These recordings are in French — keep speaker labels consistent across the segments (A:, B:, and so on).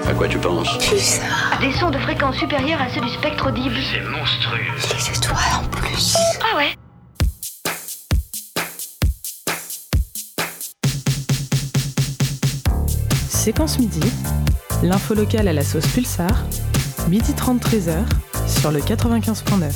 A: À quoi tu penses?
B: Pulsar.
C: Des sons de fréquence supérieure à ceux du spectre audible.
D: C'est monstrueux.
B: Les étoiles en plus.
C: Ah ouais.
E: Séquence midi, l'info locale à la sauce Pulsar, midi 30 13h sur le 95.9.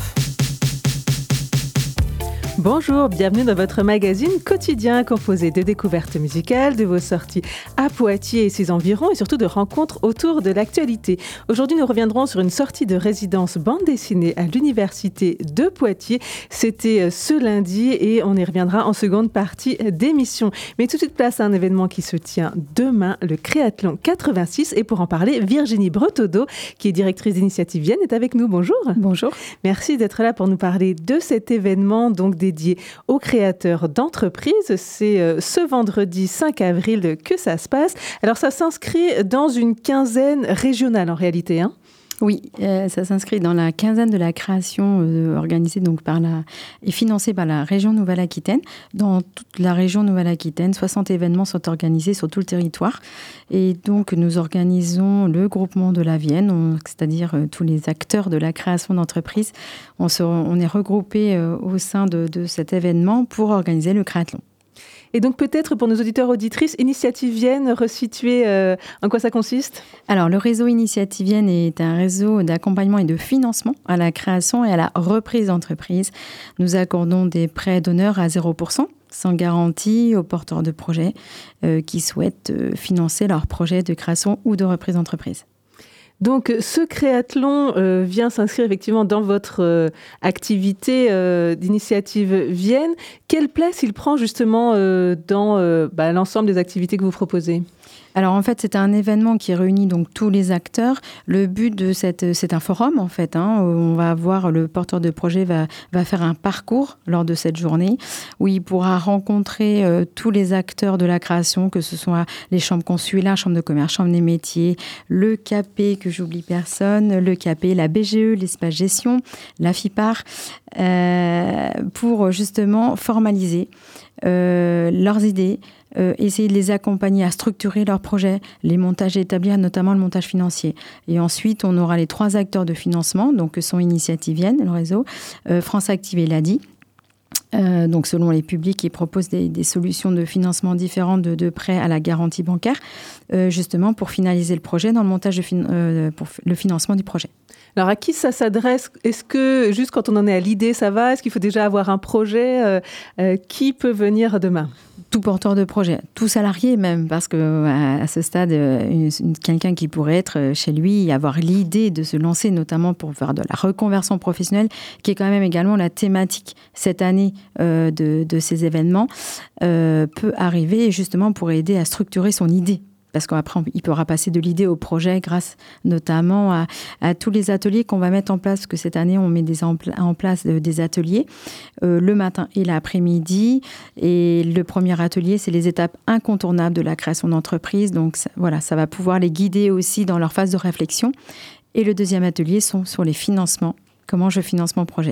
E: Bonjour, bienvenue dans votre magazine quotidien composé de découvertes musicales, de vos sorties à Poitiers et ses environs et surtout de rencontres autour de l'actualité. Aujourd'hui, nous reviendrons sur une sortie de résidence bande dessinée à l'université de Poitiers. C'était ce lundi et on y reviendra en seconde partie d'émission. Mais tout de suite, place à un événement qui se tient demain, le Créathlon 86. Et pour en parler, Virginie Bretodeau, qui est directrice d'Initiative Vienne, est avec nous. Bonjour.
F: Bonjour.
E: Merci d'être là pour nous parler de cet événement, donc dédié aux créateurs d'entreprises. C'est ce vendredi 5 avril que ça se passe. Alors ça s'inscrit dans une quinzaine régionale en réalité, hein ?
F: Oui, ça s'inscrit dans la quinzaine de la création organisée donc et financée par la région Nouvelle-Aquitaine. Dans toute la région Nouvelle-Aquitaine, 60 événements sont organisés sur tout le territoire. Et donc, nous organisons le groupement de la Vienne, c'est-à-dire tous les acteurs de la création d'entreprise. On est regroupés au sein de cet événement pour organiser le créathlon.
E: Et donc peut-être pour nos auditeurs auditrices, Initiative Vienne, resituer en quoi ça consiste ?
F: Alors le réseau Initiative Vienne est un réseau d'accompagnement et de financement à la création et à la reprise d'entreprise. Nous accordons des prêts d'honneur à 0%, sans garantie aux porteurs de projets qui souhaitent financer leur projet de création ou de reprise d'entreprise.
E: Donc, ce créathlon vient s'inscrire effectivement dans votre activité d'Initiative Vienne. Quelle place il prend justement dans l'ensemble des activités que vous proposez ?
F: Alors en fait, c'est un événement qui réunit donc tous les acteurs. Le but de c'est un forum en fait. Où on va avoir le porteur de projet va faire un parcours lors de cette journée où il pourra rencontrer tous les acteurs de la création, que ce soit les chambres consulaires, chambres de commerce, chambres des métiers, le CAP, que j'oublie personne, le CAP, la BGE, l'espace gestion, la FIPAR, pour justement formaliser leurs idées, essayer de les accompagner à structurer leurs projets, les montages établis, notamment le montage financier. Et ensuite, on aura les 3 acteurs de financement, donc que sont Initiative Vienne, le réseau, France Active et l'ADI. Donc selon les publics qui proposent des solutions de financement différentes de prêts à la garantie bancaire, justement pour finaliser le projet dans le montage pour le financement du projet.
E: Alors à qui ça s'adresse ? Est-ce que juste quand on en est à l'idée, ça va ? Est-ce qu'il faut déjà avoir un projet ? Qui peut venir demain ?
F: Tout porteur de projet, tout salarié même, parce que à ce stade, quelqu'un qui pourrait être chez lui et avoir l'idée de se lancer, notamment pour faire de la reconversion professionnelle, qui est quand même également la thématique cette année de ces événements, peut arriver justement pour aider à structurer son idée. Parce qu'après, il pourra passer de l'idée au projet grâce notamment à tous les ateliers qu'on va mettre en place. Parce que cette année, on met en place des ateliers le matin et l'après-midi. Et le premier atelier, c'est les étapes incontournables de la création d'entreprise. Donc voilà, ça va pouvoir les guider aussi dans leur phase de réflexion. Et le deuxième atelier sont sur les financements. Comment je finance mon projet ?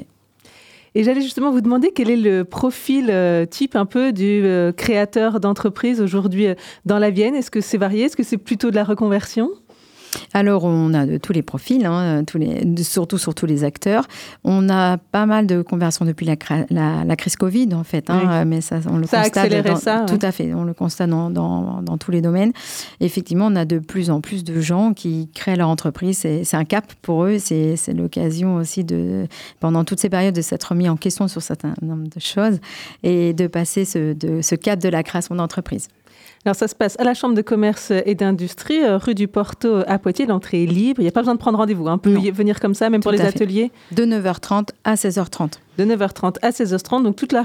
E: Et j'allais justement vous demander quel est le profil type un peu du créateur d'entreprise aujourd'hui dans la Vienne. Est-ce que c'est varié ? Est-ce que c'est plutôt de la reconversion ?
F: Alors, on a de tous les profils, surtout sur tous les acteurs. On a pas mal de conversions depuis la crise Covid, en fait. Oui. Mais ça, on le constate.
E: Ça a accéléré ça.
F: Tout à fait. On le constate dans tous les domaines. Effectivement, on a de plus en plus de gens qui créent leur entreprise. C'est un cap pour eux. C'est l'occasion aussi pendant toutes ces périodes, de s'être remis en question sur un certain nombre de choses et de passer ce cap de la création d'entreprise.
E: Alors ça se passe à la Chambre de commerce et d'industrie, rue du Porto à Poitiers. L'entrée est libre. Il n'y a pas besoin de prendre rendez-vous. On peut venir comme ça, même pour les ateliers.
F: De 9h30 à 16h30.
E: De 9h30 à 16h30, donc toute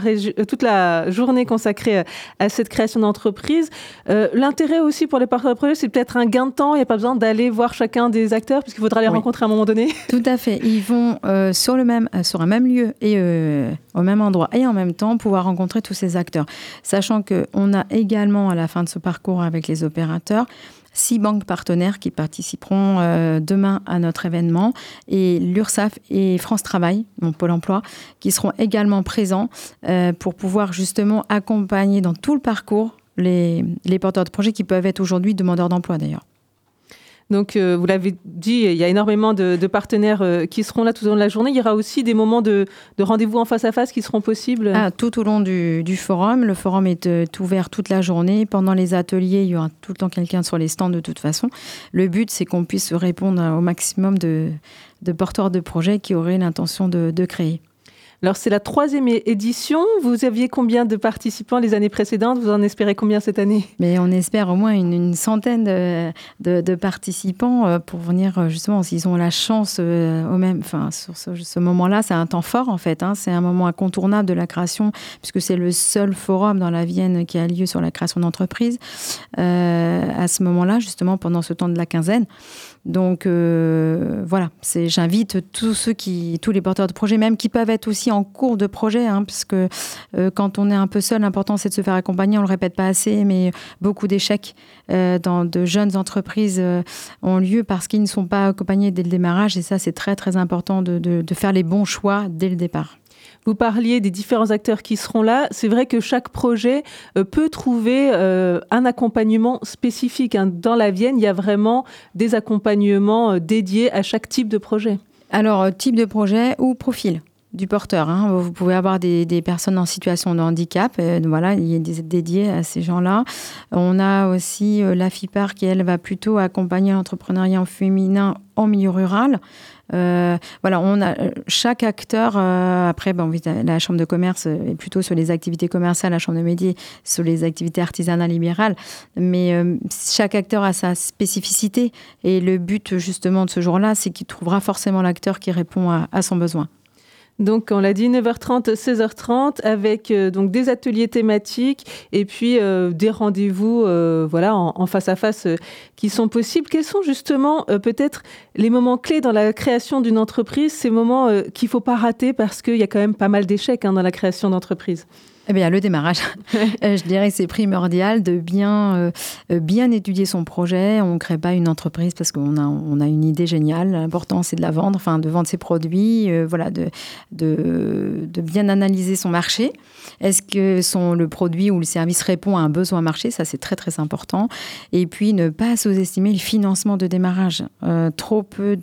E: la journée consacrée à cette création d'entreprise. L'intérêt aussi pour les porteurs de projet, c'est peut-être un gain de temps. Il n'y a pas besoin d'aller voir chacun des acteurs, puisqu'il faudra les rencontrer à un moment donné.
F: Tout à fait. Ils vont sur un même lieu et au même endroit et en même temps pouvoir rencontrer tous ces acteurs. Sachant qu'on a également à la fin de ce parcours avec les opérateurs 6 banques partenaires qui participeront demain à notre événement et l'URSSAF et France Travail, mon Pôle emploi, qui seront également présents pour pouvoir justement accompagner dans tout le parcours les porteurs de projets qui peuvent être aujourd'hui demandeurs d'emploi d'ailleurs.
E: Donc, vous l'avez dit, il y a énormément de partenaires qui seront là tout au long de la journée. Il y aura aussi des moments de rendez-vous en face à face qui seront possibles.
F: Tout au long du forum. Le forum est ouvert toute la journée. Pendant les ateliers, il y aura tout le temps quelqu'un sur les stands de toute façon. Le but, c'est qu'on puisse répondre au maximum de porteurs de projets qui auraient l'intention de créer.
E: Alors, c'est la 3e édition. Vous aviez combien de participants les années précédentes? Vous en espérez combien cette année?
F: Mais on espère au moins une centaine de participants pour venir, justement, s'ils ont la chance, sur ce moment-là, c'est un temps fort, en fait. C'est un moment incontournable de la création, puisque c'est le seul forum dans la Vienne qui a lieu sur la création d'entreprise. À ce moment-là, justement, pendant ce temps de la quinzaine. Donc, voilà, j'invite tous les porteurs de projets, même qui peuvent être aussi en cours de projet, parce que quand on est un peu seul, l'important c'est de se faire accompagner, on le répète pas assez, mais beaucoup d'échecs dans de jeunes entreprises ont lieu parce qu'ils ne sont pas accompagnés dès le démarrage, et ça c'est très très important de faire les bons choix dès le départ.
E: Vous parliez des différents acteurs qui seront là. C'est vrai que chaque projet peut trouver un accompagnement spécifique. Dans la Vienne, il y a vraiment des accompagnements dédiés à chaque type de projet.
F: Alors, type de projet ou profil du porteur. Vous pouvez avoir des personnes en situation de handicap. Voilà, il y a des aides dédiées à ces gens-là. On a aussi la FIPAR qui, elle, va plutôt accompagner l'entrepreneuriat féminin en milieu rural. Voilà, on a chaque acteur. Après, la chambre de commerce est plutôt sur les activités commerciales, la chambre de métiers sur les activités artisanales libérales. Mais chaque acteur a sa spécificité. Et le but, justement, de ce jour-là, c'est qu'il trouvera forcément l'acteur qui répond à son besoin.
E: Donc, on l'a dit, 9h30, 16h30, avec donc des ateliers thématiques et puis des rendez-vous en face à face qui sont possibles. Quels sont justement peut-être les moments clés dans la création d'une entreprise, ces moments qu'il ne faut pas rater parce qu'il y a quand même pas mal d'échecs dans la création d'entreprise?
F: Eh bien, le démarrage. Je dirais que c'est primordial de bien étudier son projet. On ne crée pas une entreprise parce qu'on a une idée géniale. L'important, c'est de la vendre, de vendre ses produits, de bien analyser son marché. Est-ce que le produit ou le service répond à un besoin marché? Ça, c'est très, très important. Et puis, ne pas sous-estimer le financement de démarrage. Trop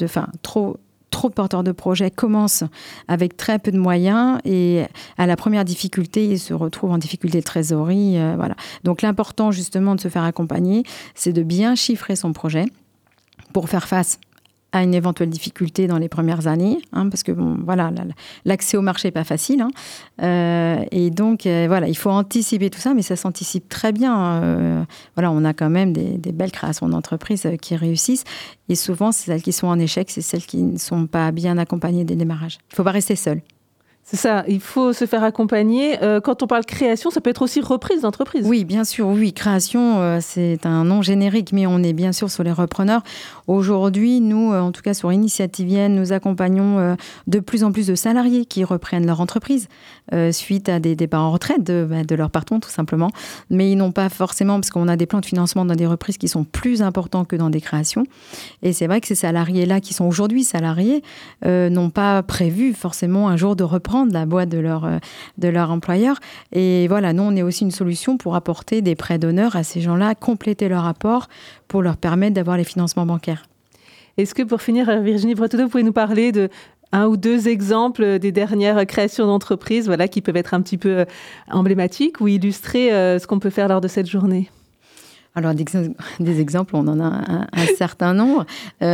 F: de porteurs de projets commencent avec très peu de moyens et à la première difficulté, ils se retrouvent en difficulté de trésorerie. Voilà. Donc l'important justement de se faire accompagner, c'est de bien chiffrer son projet pour faire face à une éventuelle difficulté dans les premières années, parce que l'accès au marché n'est pas facile. Et donc, il faut anticiper tout ça, mais ça s'anticipe très bien. On a quand même des belles créations d'entreprises qui réussissent. Et souvent, c'est celles qui sont en échec, c'est celles qui ne sont pas bien accompagnées dès le démarrage. Il ne faut pas rester seul.
E: C'est ça, il faut se faire accompagner. Quand on parle création, ça peut être aussi reprise d'entreprise.
F: Oui, bien sûr, oui. Création, c'est un nom générique, mais on est bien sûr sur les repreneurs. Aujourd'hui, nous, en tout cas sur Initiative Vienne, nous accompagnons de plus en plus de salariés qui reprennent leur entreprise suite à des départs en retraite de leur patron, tout simplement. Mais ils n'ont pas forcément, parce qu'on a des plans de financement dans des reprises qui sont plus importants que dans des créations. Et c'est vrai que ces salariés-là, qui sont aujourd'hui salariés, n'ont pas prévu forcément un jour de reprendre la boîte de leur employeur. Et voilà, nous, on est aussi une solution pour apporter des prêts d'honneur à ces gens-là, compléter leur apport pour leur permettre d'avoir les financements bancaires.
E: Est-ce que pour finir, Virginie Breteau, vous pouvez nous parler de un ou deux exemples des dernières créations d'entreprises qui peuvent être un petit peu emblématiques ou illustrer ce qu'on peut faire lors de cette journée?
F: Alors, des exemples, on en a un certain nombre.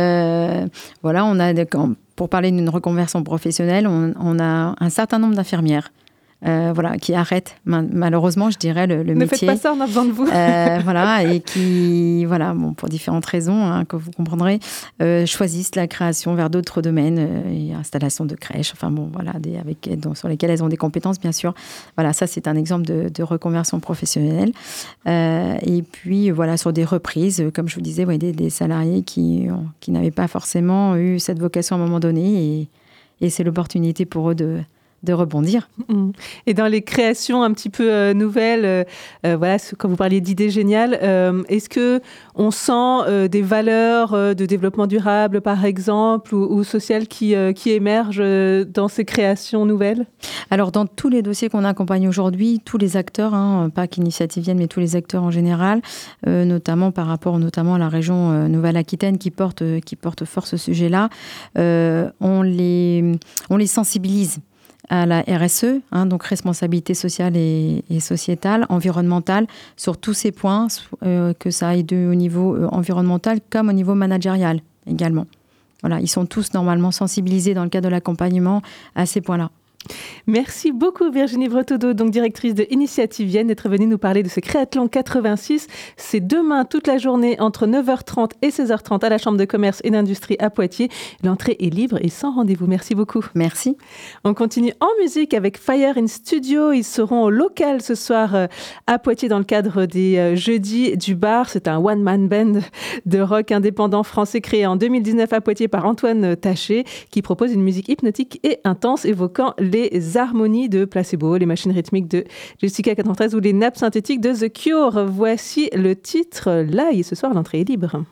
F: On a, pour parler d'une reconversion professionnelle, on a un certain nombre d'infirmières qui arrêtent, malheureusement, je dirais, le métier.
E: Ne faites pas ça, on a besoin de vous.
F: Et qui, pour différentes raisons que vous comprendrez, choisissent la création vers d'autres domaines, et installation de crèches, sur lesquels elles ont des compétences, bien sûr. Voilà, ça, c'est un exemple de reconversion professionnelle. Et puis, sur des reprises, comme je vous disais, des salariés qui n'avaient pas forcément eu cette vocation à un moment donné, et c'est l'opportunité pour eux de de rebondir.
E: Et dans les créations un petit peu nouvelles, voilà, quand vous parliez d'idées géniales, est-ce qu'on sent des valeurs de développement durable, par exemple, ou sociales qui émergent dans ces créations nouvelles ?
F: Alors, dans tous les dossiers qu'on accompagne aujourd'hui, tous les acteurs, pas qu'Initiative Vienne, mais tous les acteurs en général, notamment par rapport à la région Nouvelle-Aquitaine qui porte fort ce sujet-là, on les sensibilise à la RSE, donc responsabilité sociale et sociétale, environnementale, sur tous ces points, que ça aille au niveau environnemental comme au niveau managérial également. Voilà, ils sont tous normalement sensibilisés dans le cadre de l'accompagnement à ces points-là.
E: Merci beaucoup Virginie Breteau-Deau, donc directrice de Initiative Vienne, d'être venue nous parler de ce Créathlon 86. C'est demain toute la journée entre 9h30 et 16h30 à la Chambre de commerce et d'industrie à Poitiers. L'entrée est libre et sans rendez-vous. Merci beaucoup.
F: Merci.
E: On continue en musique avec Fire in Studio. Ils seront au local ce soir à Poitiers dans le cadre des Jeudis du Bar. C'est un one-man band de rock indépendant français créé en 2019 à Poitiers par Antoine Taché qui propose une musique hypnotique et intense évoquant les harmonies de Placebo, les machines rythmiques de Jessica 93 ou les nappes synthétiques de The Cure. Voici le titre là et ce soir l'entrée est libre.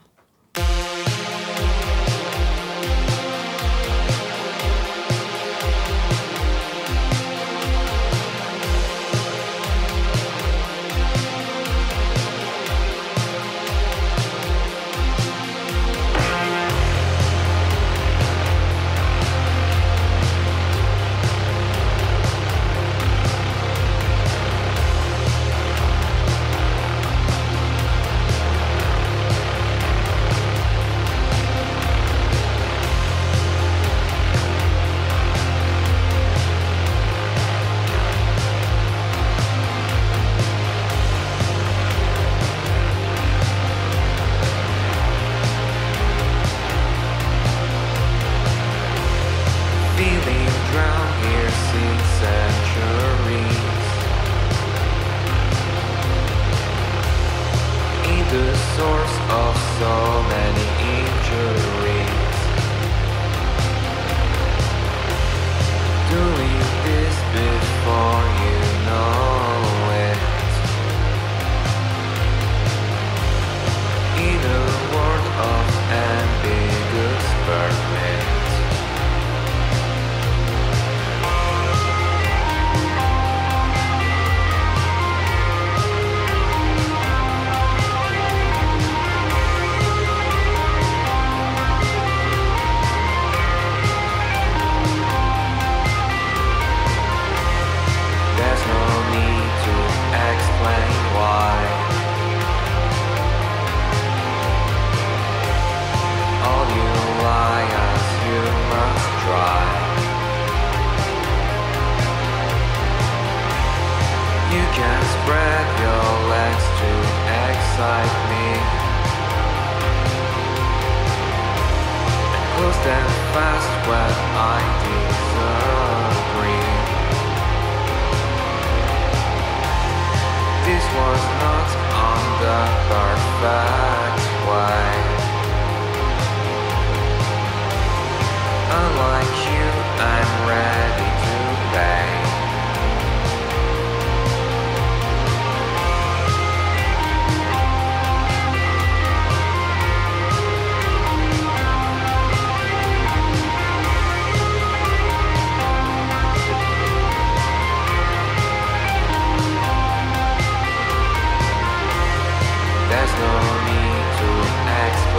A: There's no need to explain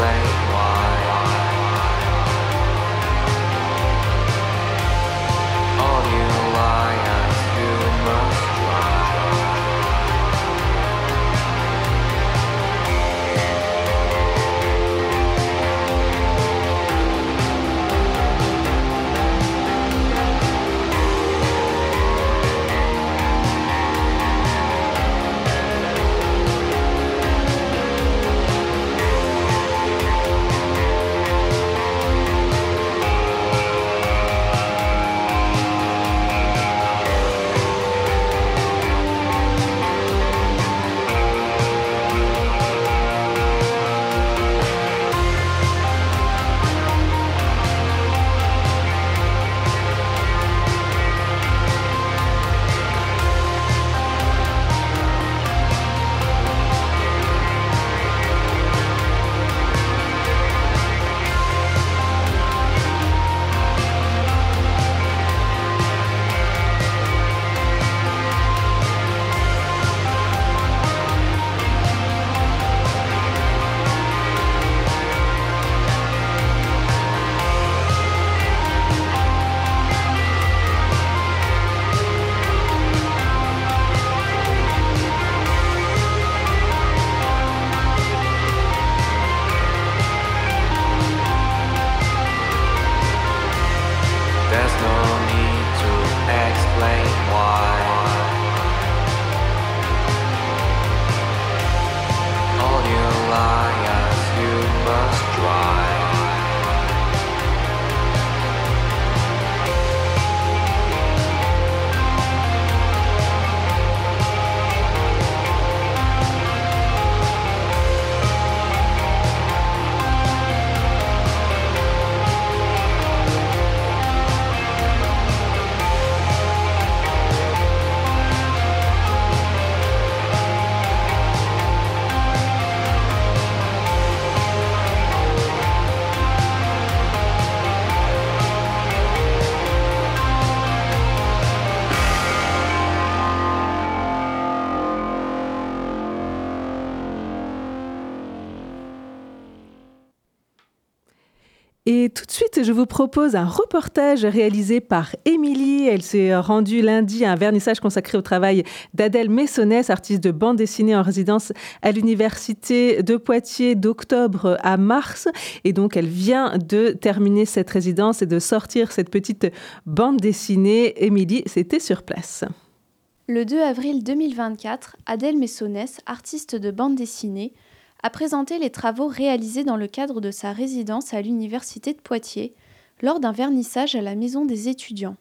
E: Et tout de suite, je vous propose un reportage réalisé par Émilie. Elle s'est rendue lundi à un vernissage consacré au travail d'Adèle Messonnès, artiste de bande dessinée en résidence à l'université de Poitiers d'octobre à mars. Et donc, elle vient de terminer cette résidence et de sortir cette petite bande dessinée. Émilie, c'était sur place.
A: Le 2 avril 2024, Adèle Messonnès, artiste de bande dessinée, a présenté les travaux réalisés dans le cadre de sa résidence à l'université de Poitiers lors d'un vernissage à la Maison des étudiants.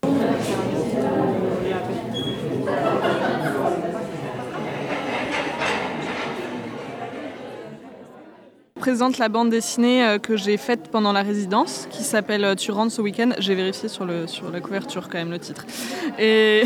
D: Je présente la bande dessinée que j'ai faite pendant la résidence, qui s'appelle « Tu rentres ce week-end ». J'ai vérifié sur la couverture quand même le titre. Et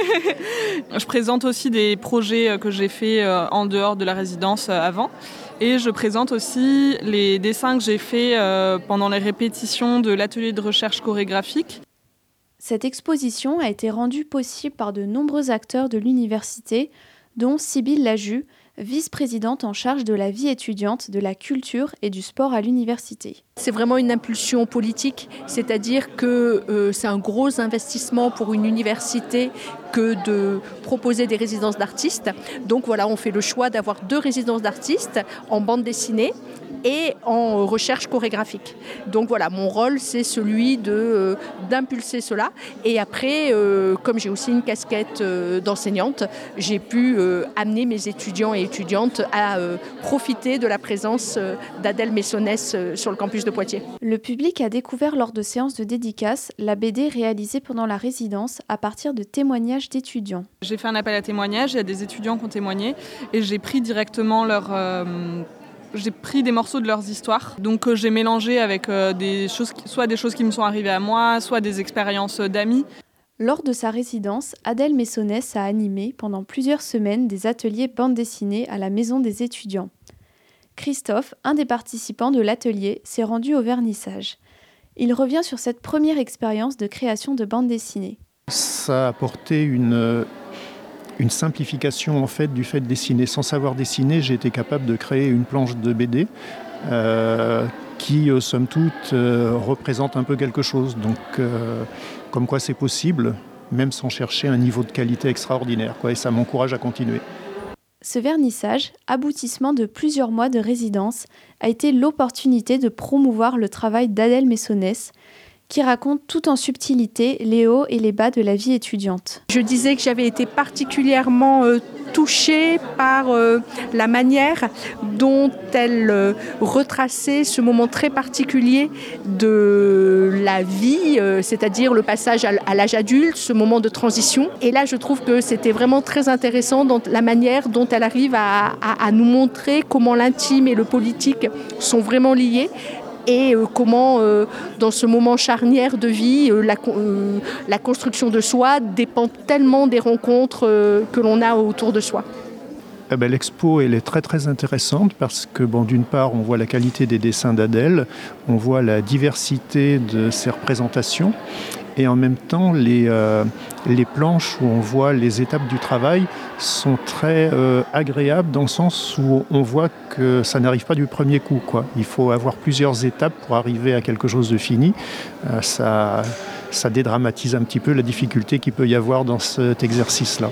D: je présente aussi des projets que j'ai faits en dehors de la résidence avant. Et je présente aussi les dessins que j'ai faits pendant les répétitions de l'atelier de recherche chorégraphique.
A: Cette exposition a été rendue possible par de nombreux acteurs de l'université, dont Sybille Laju, vice-présidente en charge de la vie étudiante, de la culture et du sport à l'université.
G: C'est vraiment une impulsion politique, c'est-à-dire que c'est un gros investissement pour une université que de proposer des résidences d'artistes. Donc voilà, on fait le choix d'avoir 2 résidences d'artistes en bande dessinée et en recherche chorégraphique. Donc voilà, mon rôle, c'est celui d'impulser cela. Et après, comme j'ai aussi une casquette d'enseignante, j'ai pu amener mes étudiants et étudiantes à profiter de la présence d'Adèle Messonnès sur le campus de Poitiers.
A: Le public a découvert lors de séances de dédicaces la BD réalisée pendant la résidence à partir de témoignages d'étudiants.
D: J'ai fait un appel à témoignages, il y a des étudiants qui ont témoigné et j'ai pris directement j'ai pris des morceaux de leurs histoires. Donc j'ai mélangé avec soit des choses qui me sont arrivées à moi, soit des expériences d'amis.
A: Lors de sa résidence, Adèle Messonnès a animé pendant plusieurs semaines des ateliers bande dessinée à la Maison des étudiants. Christophe, un des participants de l'atelier, s'est rendu au vernissage. Il revient sur cette première expérience de création de bande dessinée.
H: Ça a apporté une simplification en fait, du fait de dessiner. Sans savoir dessiner, j'ai été capable de créer une planche de BD qui, somme toute, représente un peu quelque chose. Donc, comme quoi c'est possible, même sans chercher un niveau de qualité extraordinaire. Et ça m'encourage à continuer.
A: Ce vernissage, aboutissement de plusieurs mois de résidence, a été l'opportunité de promouvoir le travail d'Adèle Messonnès, qui raconte tout en subtilité les hauts et les bas de la vie étudiante.
G: Je disais que j'avais été particulièrement touchée par la manière dont elle retraçait ce moment très particulier de la vie, c'est-à-dire le passage à l'âge adulte, ce moment de transition. Et là, je trouve que c'était vraiment très intéressant dans la manière dont elle arrive à nous montrer comment l'intime et le politique sont vraiment liés. Et comment, dans ce moment charnière de vie, la construction de soi dépend tellement des rencontres que l'on a autour de soi.
H: L'expo, elle est très très intéressante parce que, d'une part, on voit la qualité des dessins d'Adèle, on voit la diversité de ses représentations, et en même temps, les planches où on voit les étapes du travail sont très agréables dans le sens où on voit que ça n'arrive pas du premier coup. Il faut avoir plusieurs étapes pour arriver à quelque chose de fini. Ça dédramatise un petit peu la difficulté qu'il peut y avoir dans cet exercice-là.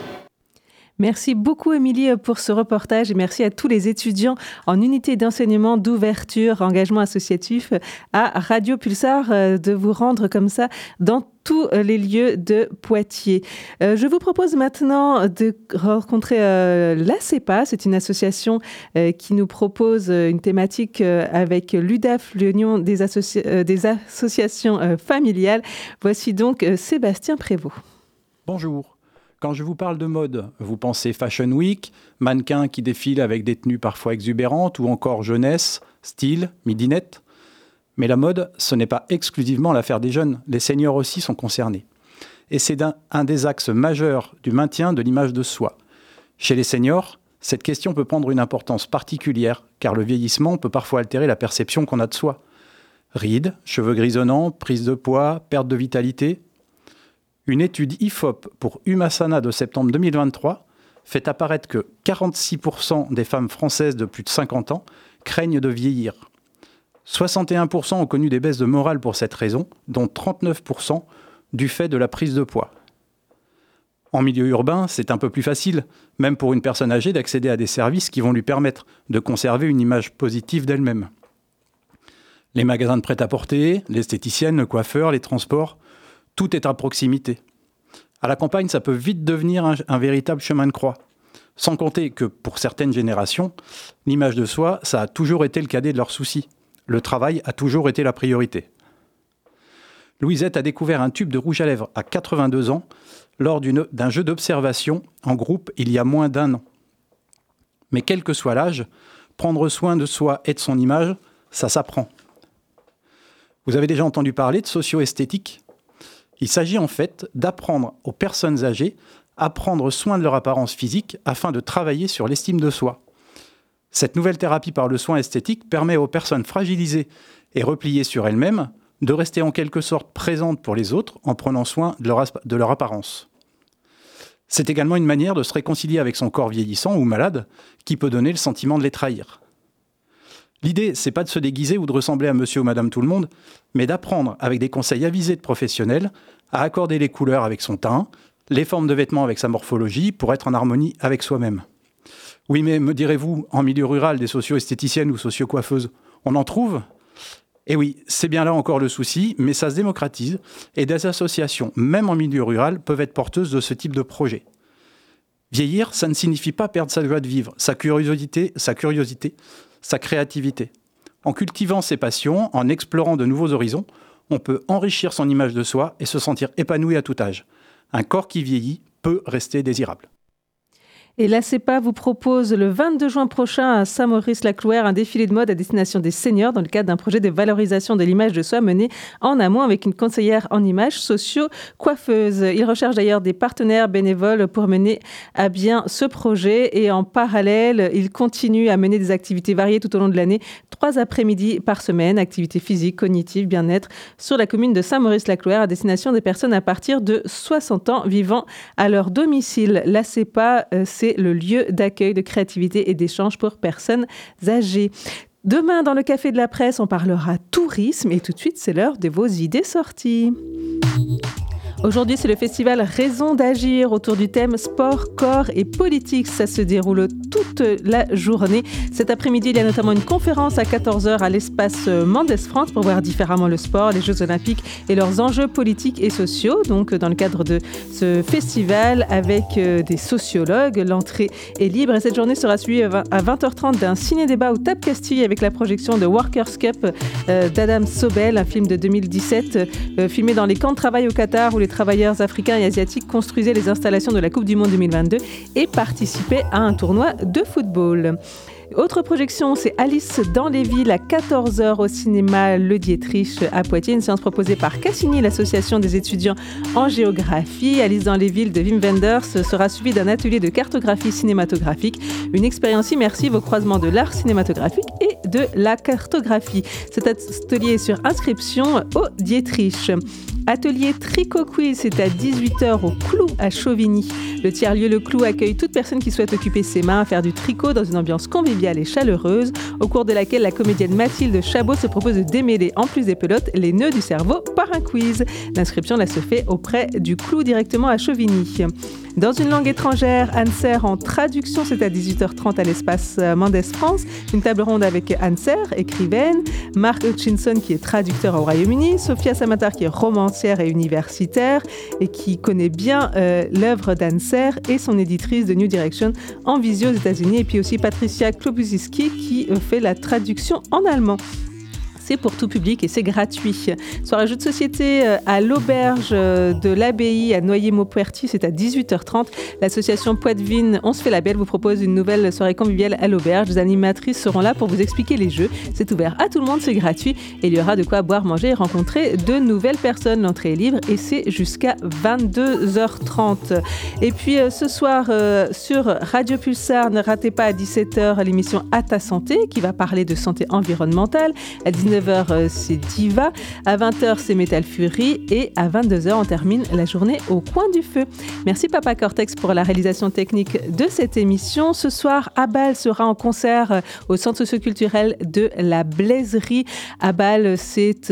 E: Merci beaucoup Émilie pour ce reportage et merci à tous les étudiants en unité d'enseignement d'ouverture, engagement associatif à Radio Pulsar de vous rendre comme ça dans tous les lieux de Poitiers. Je vous propose maintenant de rencontrer l'ACEPA. C'est une association qui nous propose une thématique avec l'UDAF, l'Union des associations familiales. Voici donc Sébastien Prévost.
I: Bonjour. Quand je vous parle de mode, vous pensez Fashion Week, mannequins qui défilent avec des tenues parfois exubérantes ou encore jeunesse, style, midinette. Mais la mode, ce n'est pas exclusivement l'affaire des jeunes, les seniors aussi sont concernés. Et c'est un des axes majeurs du maintien de l'image de soi. Chez les seniors, cette question peut prendre une importance particulière, car le vieillissement peut parfois altérer la perception qu'on a de soi. Rides, cheveux grisonnants, prise de poids, perte de vitalité. Une étude IFOP pour Humassana de septembre 2023 fait apparaître que 46% des femmes françaises de plus de 50 ans craignent de vieillir. 61% ont connu des baisses de morale pour cette raison, dont 39% du fait de la prise de poids. En milieu urbain, c'est un peu plus facile, même pour une personne âgée, d'accéder à des services qui vont lui permettre de conserver une image positive d'elle-même. Les magasins de prêt-à-porter, l'esthéticienne, le coiffeur, les transports, tout est à proximité. À la campagne, ça peut vite devenir un véritable chemin de croix. Sans compter que, pour certaines générations, l'image de soi, ça a toujours été le cadet de leurs soucis. Le travail a toujours été la priorité. Louisette a découvert un tube de rouge à lèvres à 82 ans lors d'un jeu d'observation en groupe il y a moins d'1 an. Mais quel que soit l'âge, prendre soin de soi et de son image, ça s'apprend. Vous avez déjà entendu parler de socio-esthétique ? Il s'agit en fait d'apprendre aux personnes âgées à prendre soin de leur apparence physique afin de travailler sur l'estime de soi. Cette nouvelle thérapie par le soin esthétique permet aux personnes fragilisées et repliées sur elles-mêmes de rester en quelque sorte présentes pour les autres en prenant soin de leur apparence. C'est également une manière de se réconcilier avec son corps vieillissant ou malade qui peut donner le sentiment de les trahir. L'idée, c'est pas de se déguiser ou de ressembler à monsieur ou madame tout le monde, mais d'apprendre, avec des conseils avisés de professionnels, à accorder les couleurs avec son teint, les formes de vêtements avec sa morphologie, pour être en harmonie avec soi-même. Oui, mais me direz-vous, en milieu rural, des socio-esthéticiennes ou socio-coiffeuses, on en trouve ? Eh oui, c'est bien là encore le souci, mais ça se démocratise, et des associations, même en milieu rural, peuvent être porteuses de ce type de projet. Vieillir, ça ne signifie pas perdre sa joie de vivre, sa curiosité, sa créativité. En cultivant ses passions, en explorant de nouveaux horizons, on peut enrichir son image de soi et se sentir épanoui à tout âge. Un corps qui vieillit peut rester désirable.
E: Et la CEPA vous propose le 22 juin prochain à Saint-Maurice-la-Clouère un défilé de mode à destination des seniors dans le cadre d'un projet de valorisation de l'image de soi mené en amont avec une conseillère en images socio-coiffeuse. Il recherche d'ailleurs des partenaires bénévoles pour mener à bien ce projet et en parallèle, il continue à mener des activités variées tout au long de l'année, 3 après-midi par semaine, activités physiques, cognitives, bien-être sur la commune de Saint-Maurice-la-Clouère à destination des personnes à partir de 60 ans vivant à leur domicile. La CEPA, c'est le lieu d'accueil, de créativité et d'échange pour personnes âgées. Demain, dans le Café de la Presse, on parlera tourisme et tout de suite, c'est l'heure de vos idées sorties. Aujourd'hui, c'est le festival Raison d'agir autour du thème sport, corps et politique. Ça se déroule toute la journée. Cet après-midi, il y a notamment une conférence à 14h à l'espace Mendes France pour voir différemment le sport, les Jeux Olympiques et leurs enjeux politiques et sociaux. Donc, dans le cadre de ce festival avec des sociologues, l'entrée est libre. Et cette journée sera suivie à 20h30 d'un ciné-débat au Tap Castille avec la projection de Workers' Cup d'Adam Sobel, un film de 2017 filmé dans les camps de travail au Qatar où les travailleurs africains et asiatiques construisaient les installations de la Coupe du Monde 2022 et participaient à un tournoi de football. Autre projection, c'est Alice dans les villes à 14h au cinéma Le Dietrich à Poitiers, une séance proposée par Cassini, l'association des étudiants en géographie. Alice dans les villes de Wim Wenders sera suivie d'un atelier de cartographie cinématographique, une expérience immersive au croisement de l'art cinématographique et de la cartographie. Cet atelier est sur inscription au Dietrich. Atelier Tricot Quiz, c'est à 18h au Clou à Chauvigny. Le tiers-lieu Le Clou accueille toute personne qui souhaite occuper ses mains à faire du tricot dans une ambiance conviviale et chaleureuse, au cours de laquelle la comédienne Mathilde Chabot se propose de démêler, en plus des pelotes, les nœuds du cerveau par un quiz. L'inscription là se fait auprès du Clou directement à Chauvigny. Dans une langue étrangère, Anne Serre en traduction, c'est à 18h30 à l'espace Mendes France. Une table ronde avec Anne Serre, écrivaine, Mark Hutchinson qui est traducteur au Royaume-Uni, Sophia Samatar qui est romancière et universitaire et qui connaît bien l'œuvre d'Anne Serre et son éditrice de New Direction en visio aux États-Unis. Et puis aussi Patricia Klobuziski qui fait la traduction en allemand. C'est pour tout public et c'est gratuit. Soirée jeux de société à l'auberge de l'Abbaye à Noyer-Mauperty, c'est à 18h30. L'association Poitevine, on se fait la belle, vous propose une nouvelle soirée conviviale à l'auberge. Les animatrices seront là pour vous expliquer les jeux. C'est ouvert à tout le monde, c'est gratuit et il y aura de quoi boire, manger et rencontrer de nouvelles personnes. L'entrée est libre et c'est jusqu'à 22h30. Et puis ce soir sur Radio Pulsar, ne ratez pas à 17h l'émission À ta santé qui va parler de santé environnementale. À 19h, 19h, c'est Diva. À 20h, c'est Metal Fury. Et à 22h, on termine la journée au coin du feu. Merci Papa Cortex pour la réalisation technique de cette émission. Ce soir, Abal sera en concert au Centre socioculturel de la Blaiserie. Abal, c'est...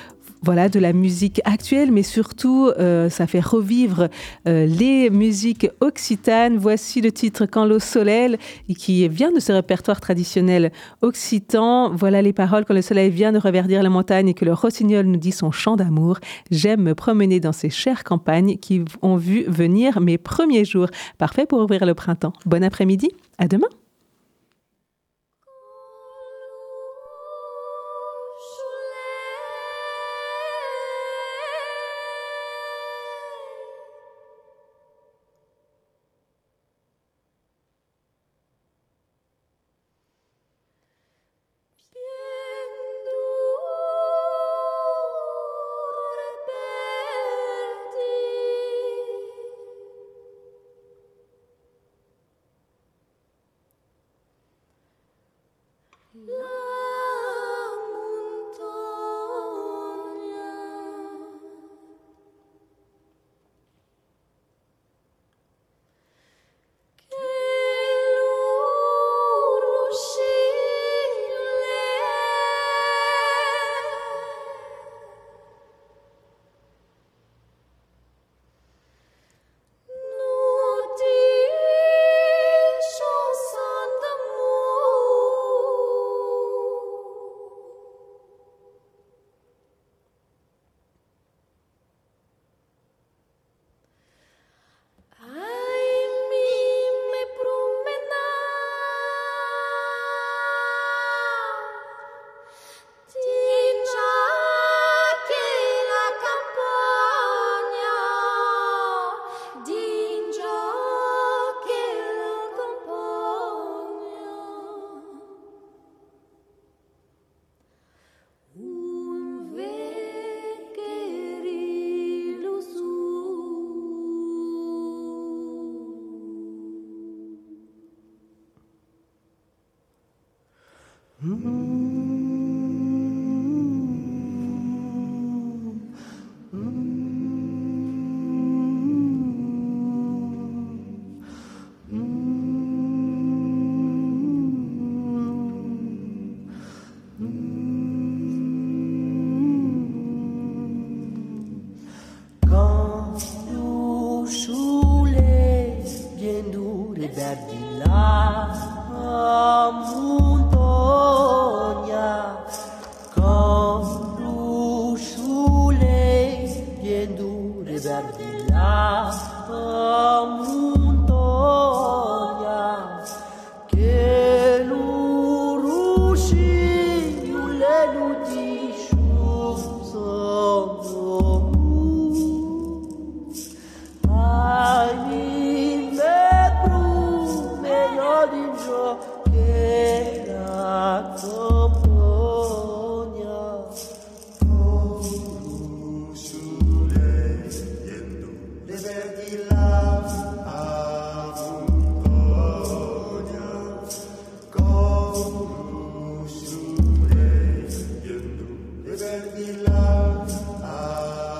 E: de la musique actuelle, mais surtout, ça fait revivre les musiques occitanes. Voici le titre « Quand l'eau soleil » qui vient de ce répertoire traditionnel occitan. Voilà les paroles. Quand le soleil vient de reverdir la montagne et que le rossignol nous dit son chant d'amour, j'aime me promener dans ces chères campagnes qui ont vu venir mes premiers jours. Parfait pour ouvrir le printemps. Bon après-midi, à demain.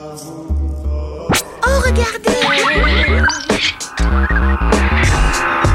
B: Oh, regardez!